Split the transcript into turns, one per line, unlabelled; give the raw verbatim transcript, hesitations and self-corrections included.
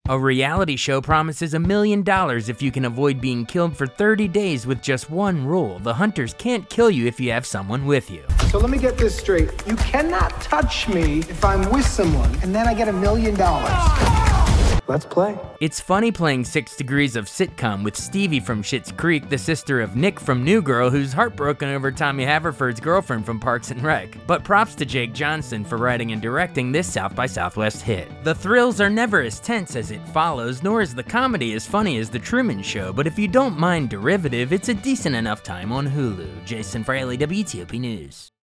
A reality show promises a million dollars if you can avoid being killed for thirty days with just one rule. The hunters can't kill you if you have someone with you.
So let me get this straight. You cannot touch me if I'm with someone, and then I get a million dollars. Let's play.
It's funny playing Six Degrees of sitcom with Stevie from Schitt's Creek, the sister of Nick from New Girl, who's heartbroken over Tommy Haverford's girlfriend from Parks and Rec. But props to Jake Johnson for writing and directing this South by Southwest hit. The thrills are never as tense as It Follows, nor is the comedy as funny as The Truman Show, but if you don't mind derivative, it's a decent enough time on Hulu. Jason Fraley, W T O P News.